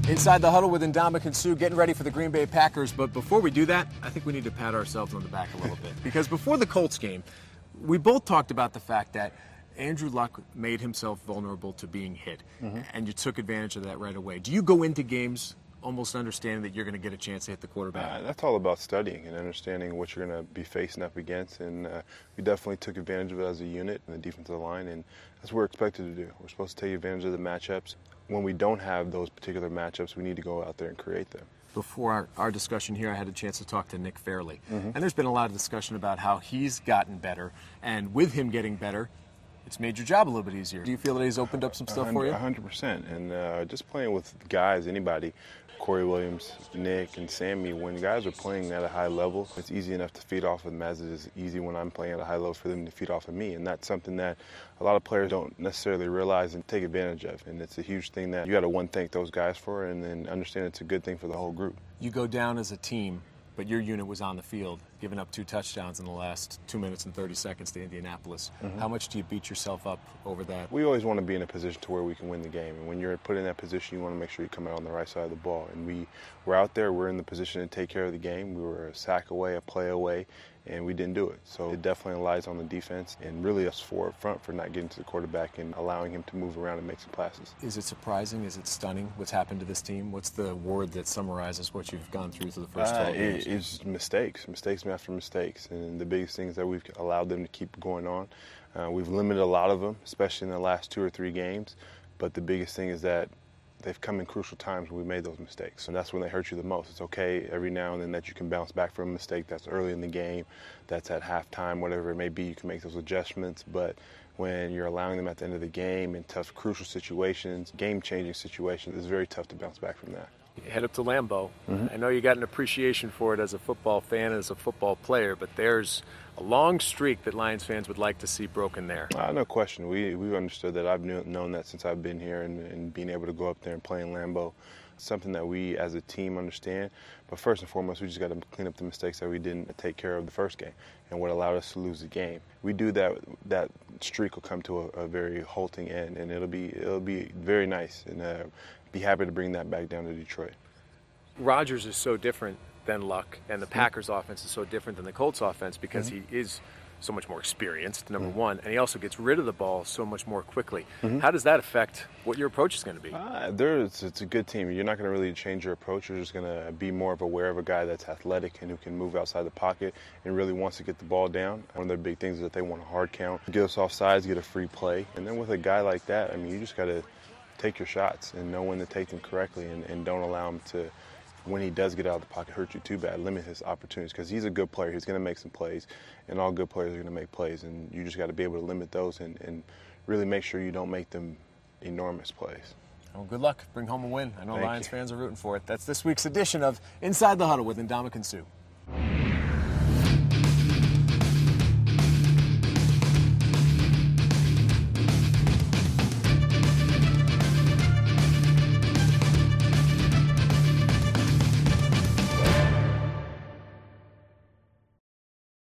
Inside the Huddle with Ndamukong Suh, getting ready for the Green Bay Packers. But before we do that, I think we need to pat ourselves on the back a little bit. Because before the Colts game, we both talked about the fact that Andrew Luck made himself vulnerable to being hit. And you took advantage of that right away. Do you go into games almost understanding that you're going to get a chance to hit the quarterback? That's all about studying and understanding what you're going to be facing up against. And we definitely took advantage of it as a unit in the defensive line. And that's what we're expected to do. We're supposed to take advantage of the matchups. When we don't have those particular matchups, we need to go out there and create them. Before our discussion here, I had a chance to talk to Nick Fairley. And there's been a lot of discussion about how he's gotten better. And with him getting better, it's made your job a little bit easier. Do you feel that he's opened up some stuff for you? 100%. And just playing with guys, anybody, Corey Williams, Nick, and Sammy, when guys are playing at a high level, it's easy enough to feed off of them as it is easy when I'm playing at a high level for them to feed off of me. And that's something that a lot of players don't necessarily realize and take advantage of. And it's a huge thing that you got to thank those guys for and then understand it's a good thing for the whole group. You go down as a team, but your unit was on the field, giving up 2 touchdowns in the last 2 minutes and 30 seconds to Indianapolis. How much do you beat yourself up over that? We always want to be in a position to where we can win the game. And when you're put in that position, you want to make sure you come out on the right side of the ball. And we're out there, we're in the position to take care of the game. We were a sack away, a play away, and we didn't do it. So it definitely relies on the defense and really us up front for not getting to the quarterback and allowing him to move around and make some passes. Is it surprising? Is it stunning what's happened to this team? What's the word that summarizes what you've gone through the first 12 games? It's mistakes after mistakes. And the biggest thing is that we've allowed them to keep going on. We've limited a lot of them, especially in the last 2 or 3 games. But the biggest thing is that they've come in crucial times when we made those mistakes. And that's when they hurt you the most. It's okay every now and then that you can bounce back from a mistake that's early in the game, that's at halftime, whatever it may be, you can make those adjustments. But when you're allowing them at the end of the game in tough, crucial situations, game-changing situations, it's very tough to bounce back from that. You head up to Lambeau. I know you got an appreciation for it as a football fan and as a football player, but there's a long streak that Lions fans would like to see broken there. No question. We've understood that. I've known that since I've been here, and being able to go up there and play in Lambeau, something that we as a team understand. But first and foremost, we just got to clean up the mistakes that we didn't take care of the first game and what allowed us to lose the game. We do that streak will come to a very halting end, and it'll be very nice, and be happy to bring that back down to Detroit. Rodgers is so different than Luck, and the Packers offense is so different than the Colts offense because he is so much more experienced, number one, and he also gets rid of the ball so much more quickly. How does that affect what your approach is going to be? It's a good team. You're not going to really change your approach. You're just going to be more of aware of a guy that's athletic and who can move outside the pocket and really wants to get the ball down. One of their big things is that they want a hard count, get us off sides, get a free play. And then with a guy like that, I mean, you just got to take your shots and know when to take them correctly and don't allow him to, when he does get out of the pocket, hurt you too bad. Limit his opportunities because he's a good player. He's going to make some plays, and all good players are going to make plays, and you just got to be able to limit those and really make sure you don't make them enormous plays. Well, good luck. Bring home a win. I know Lions fans are rooting for it. That's this week's edition of Inside the Huddle with Ndamukong Suh.